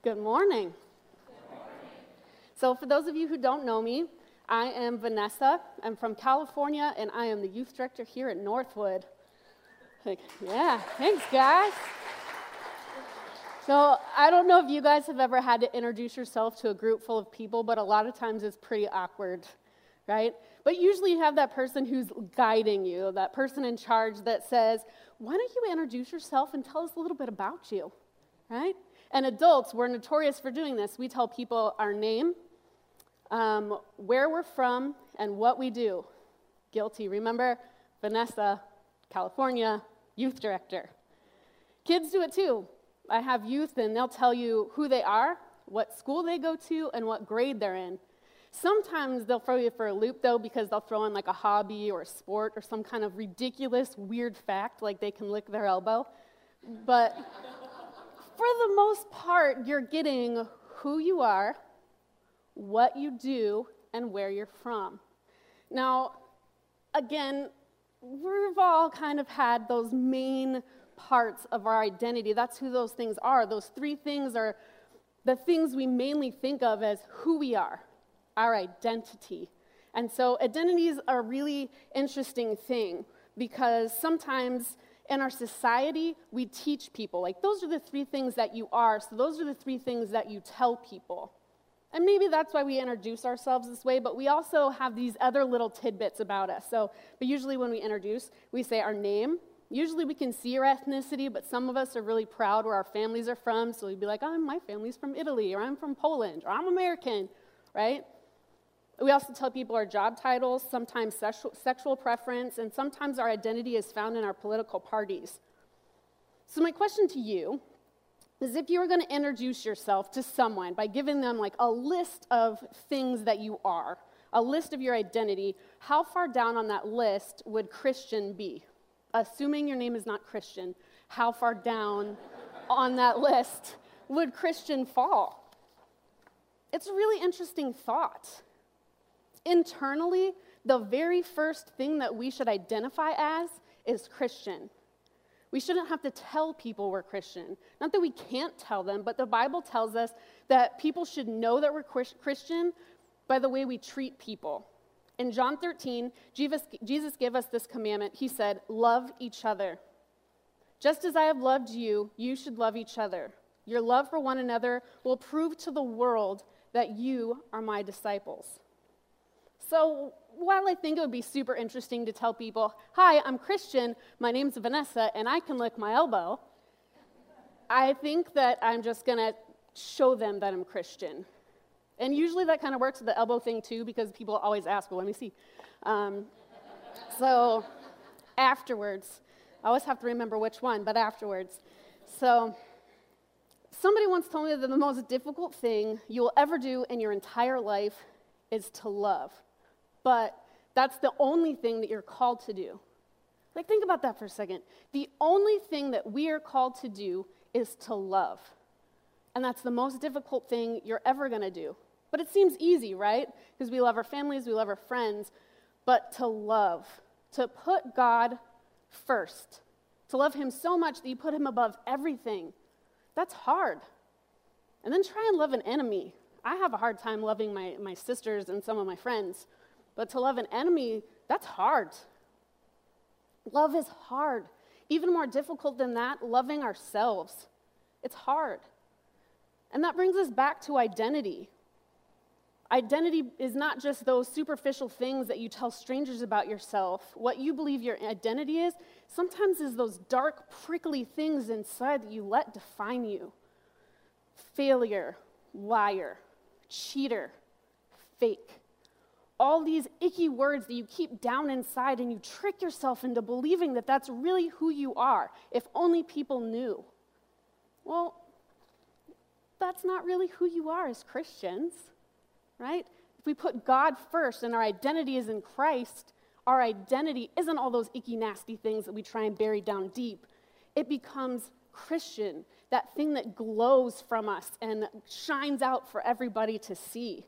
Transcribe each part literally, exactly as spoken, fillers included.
Good morning. Good morning. So for those of you who don't know me, I am Vanessa. I'm from California, and I am the youth director here at Northwood. Like, yeah, thanks, guys. So I don't know if you guys have ever had to introduce yourself to a group full of people, but a lot of times it's pretty awkward, right? But usually you have that person who's guiding you, that person in charge that says, why don't you introduce yourself and tell us a little bit about you, right? And adults, we're notorious for doing this. We tell people our name, um, where we're from, and what we do. Guilty. Remember, Vanessa, California, youth director. Kids do it too. I have youth, and they'll tell you who they are, what school they go to, and what grade they're in. Sometimes they'll throw you for a loop, though, because they'll throw in like a hobby or a sport or some kind of ridiculous, weird fact, like they can lick their elbow. But for the most part, you're getting who you are, what you do, and where you're from. Now, again, we've all kind of had those main parts of our identity. That's who those things are. Those three things are the things we mainly think of as who we are, our identity. And so identities are a really interesting thing because sometimes in our society, we teach people, like, those are the three things that you are, so those are the three things that you tell people. And maybe that's why we introduce ourselves this way, but we also have these other little tidbits about us. So, but usually when we introduce, we say our name. Usually we can see our ethnicity, but some of us are really proud where our families are from, so we'd be like, oh, my family's from Italy, or I'm from Poland, or I'm American, right? We also tell people our job titles, sometimes sexual, sexual preference, and sometimes our identity is found in our political parties. So my question to you is, if you were going to introduce yourself to someone by giving them like a list of things that you are, a list of your identity, how far down on that list would Christian be? Assuming your name is not Christian, how far down on that list would Christian fall? It's a really interesting thought. Internally, the very first thing that we should identify as is Christian. We shouldn't have to tell people we're Christian. Not that we can't tell them, but the Bible tells us that people should know that we're Christian by the way we treat people. In John thirteen, Jesus, Jesus gave us this commandment. He said, love each other. Just as I have loved you, you should love each other. Your love for one another will prove to the world that you are my disciples. So while I think it would be super interesting to tell people, hi, I'm Christian, my name's Vanessa, and I can lick my elbow, I think that I'm just going to show them that I'm Christian. And usually that kind of works with the elbow thing too, because people always ask, well, let me see. Um, so afterwards, I always have to remember which one, but afterwards. So somebody once told me that the most difficult thing you will ever do in your entire life is to love. But that's the only thing that you're called to do. Like, think about that for a second. The only thing that we are called to do is to love. And that's the most difficult thing you're ever going to do. But it seems easy, right? Because we love our families, we love our friends. But to love, to put God first, to love him so much that you put him above everything, that's hard. And then try and love an enemy. I have a hard time loving my, my sisters and some of my friends. But to love an enemy, that's hard. Love is hard. Even more difficult than that, loving ourselves. It's hard. And that brings us back to identity. Identity is not just those superficial things that you tell strangers about yourself. What you believe your identity is, sometimes is those dark, prickly things inside that you let define you. Failure, liar, cheater, fake. All these icky words that you keep down inside, and you trick yourself into believing that that's really who you are, if only people knew. Well, that's not really who you are as Christians, right? If we put God first and our identity is in Christ, our identity isn't all those icky, nasty things that we try and bury down deep. It becomes Christian, that thing that glows from us and shines out for everybody to see.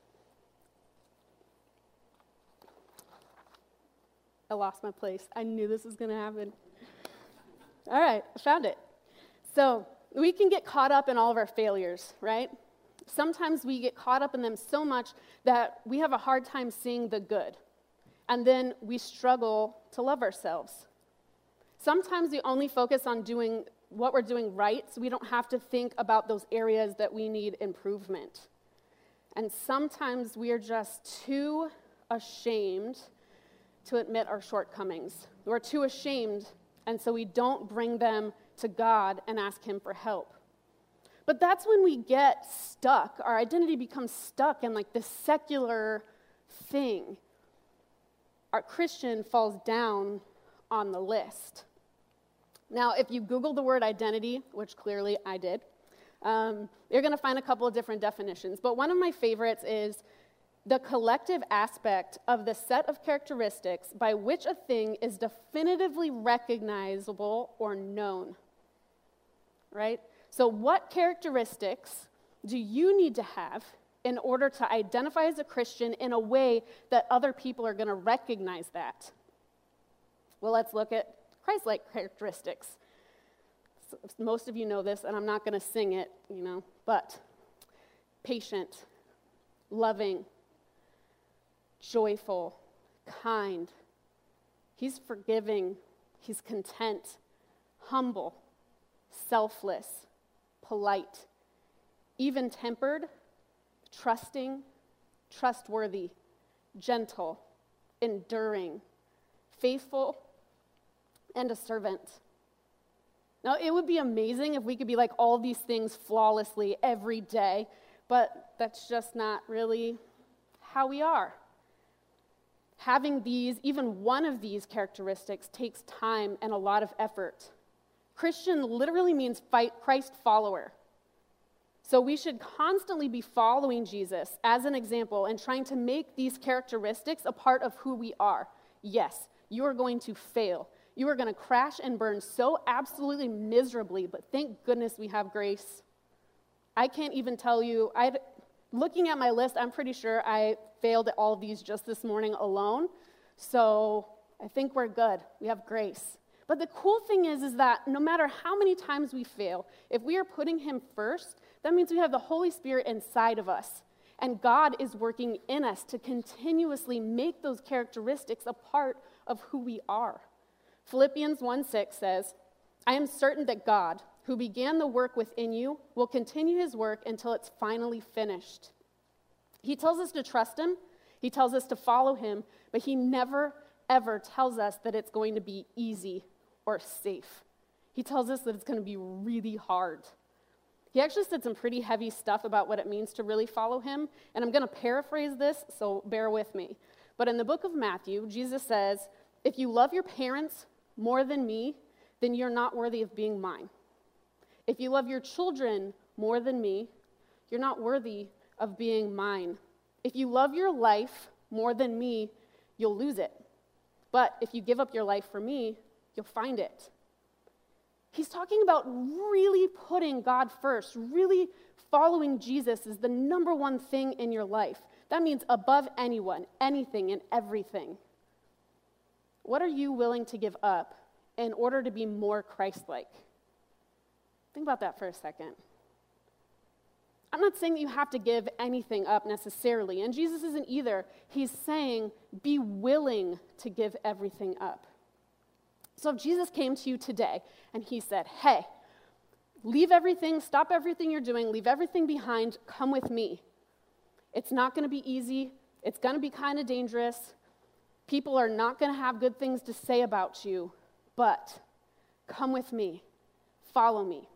I lost my place. I knew this was going to happen. All right, I found it. So we can get caught up in all of our failures, right? Sometimes we get caught up in them so much that we have a hard time seeing the good. And then we struggle to love ourselves. Sometimes we only focus on doing what we're doing right, so we don't have to think about those areas that we need improvement. And sometimes we are just too ashamed to admit our shortcomings. We're too ashamed, and so we don't bring them to God and ask Him for help. But that's when we get stuck. Our identity becomes stuck in like this secular thing. Our Christian falls down on the list. Now, if you Google the word identity, which clearly I did, um, you're going to find a couple of different definitions. But one of my favorites is the collective aspect of the set of characteristics by which a thing is definitively recognizable or known. Right? So what characteristics do you need to have in order to identify as a Christian in a way that other people are going to recognize that? Well, let's look at Christ-like characteristics. So most of you know this, and I'm not going to sing it, you know, but patient, loving, joyful, kind. He's forgiving. He's content, humble, selfless, polite, even-tempered, trusting, trustworthy, gentle, enduring, faithful, and a servant. Now, it would be amazing if we could be like all these things flawlessly every day, but that's just not really how we are. Having these, even one of these characteristics, takes time and a lot of effort. Christian literally means fight Christ follower. So we should constantly be following Jesus as an example and trying to make these characteristics a part of who we are. Yes, you are going to fail. You are going to crash and burn so absolutely miserably, but thank goodness we have grace. I can't even tell you, I'd, looking at my list, I'm pretty sure I failed at all of these just this morning alone. So I think we're good. We have grace. But the cool thing is, is that no matter how many times we fail, if we are putting Him first, that means we have the Holy Spirit inside of us. And God is working in us to continuously make those characteristics a part of who we are. Philippians one six says, I am certain that God, who began the work within you, will continue His work until it's finally finished. He tells us to trust Him. He tells us to follow Him, but He never, ever tells us that it's going to be easy or safe. He tells us that it's going to be really hard. He actually said some pretty heavy stuff about what it means to really follow Him, and I'm going to paraphrase this, so bear with me. But in the book of Matthew, Jesus says, if you love your parents more than me, then you're not worthy of being mine. If you love your children more than me, you're not worthy of being mine. If you love your life more than me, you'll lose it. But if you give up your life for me, you'll find it. He's talking about really putting God first, really following Jesus is the number one thing in your life. That means above anyone, anything, and everything. What are you willing to give up in order to be more Christ-like? Think about that for a second. I'm not saying that you have to give anything up necessarily, and Jesus isn't either. He's saying, be willing to give everything up. So if Jesus came to you today and He said, hey, leave everything, stop everything you're doing, leave everything behind, come with me. It's not going to be easy. It's going to be kind of dangerous. People are not going to have good things to say about you, but come with me. Follow me.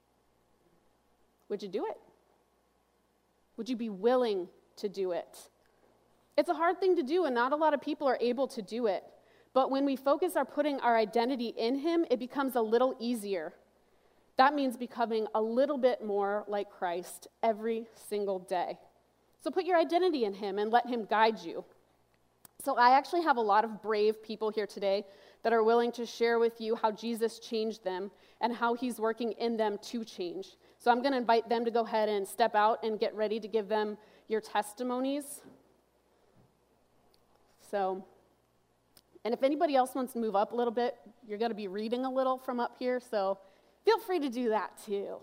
Would you do it? Would you be willing to do it? It's a hard thing to do, and not a lot of people are able to do it. But when we focus on putting our identity in Him, it becomes a little easier. That means becoming a little bit more like Christ every single day. So put your identity in Him and let Him guide you. So I actually have a lot of brave people here today that are willing to share with you how Jesus changed them and how He's working in them to change. So I'm going to invite them to go ahead and step out and get ready to give them your testimonies. So, and if anybody else wants to move up a little bit, you're going to be reading a little from up here, so feel free to do that too.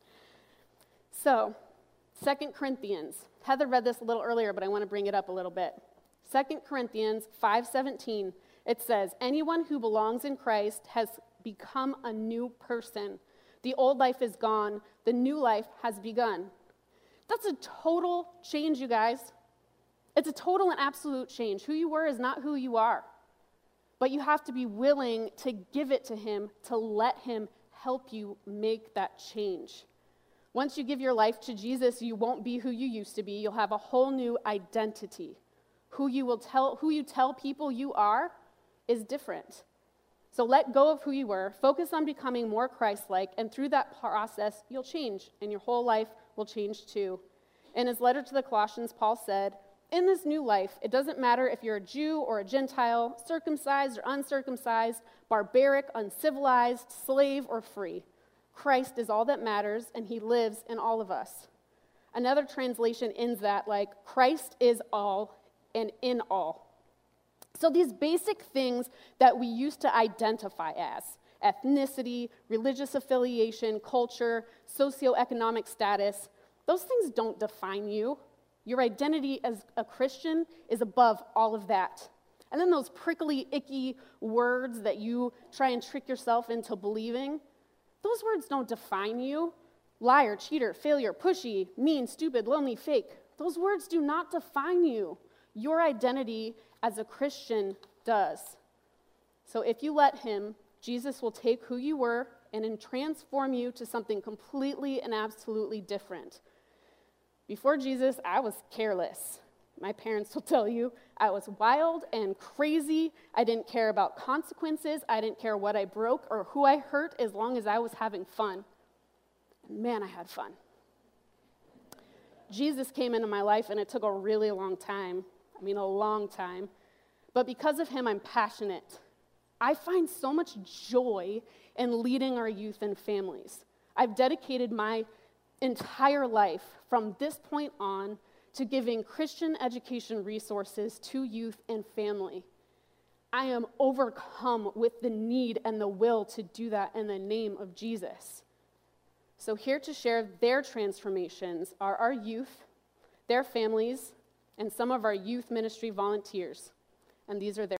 So, Second Corinthians. Heather read this a little earlier, but I want to bring it up a little bit. Second Corinthians five seventeen, it says, anyone who belongs in Christ has become a new person. The old life is gone. The new life has begun. That's a total change, you guys. It's a total and absolute change. Who you were is not who you are. But you have to be willing to give it to him, to let him help you make that change. Once you give your life to Jesus, you won't be who you used to be. You'll have a whole new identity. Who you will tell, who you tell people you are is different. So let go of who you were, focus on becoming more Christ-like, and through that process, you'll change, and your whole life will change too. In his letter to the Colossians, Paul said, in this new life, it doesn't matter if you're a Jew or a Gentile, circumcised or uncircumcised, barbaric, uncivilized, slave or free. Christ is all that matters, and he lives in all of us. Another translation ends that like, Christ is all and in all. So these basic things that we used to identify as, ethnicity, religious affiliation, culture, socioeconomic status, those things don't define you. Your identity as a Christian is above all of that. And then those prickly, icky words that you try and trick yourself into believing, those words don't define you. Liar, cheater, failure, pushy, mean, stupid, lonely, fake. Those words do not define you. Your identity as a Christian does. So if you let him, Jesus will take who you were and then transform you to something completely and absolutely different. Before Jesus, I was careless. My parents will tell you I was wild and crazy. I didn't care about consequences. I didn't care what I broke or who I hurt as long as I was having fun. And man, I had fun. Jesus came into my life, and it took a really long time. I mean, a long time. But because of him, I'm passionate. I find so much joy in leading our youth and families. I've dedicated my entire life from this point on to giving Christian education resources to youth and family. I am overcome with the need and the will to do that in the name of Jesus. So here to share their transformations are our youth, their families, and some of our youth ministry volunteers. And these are their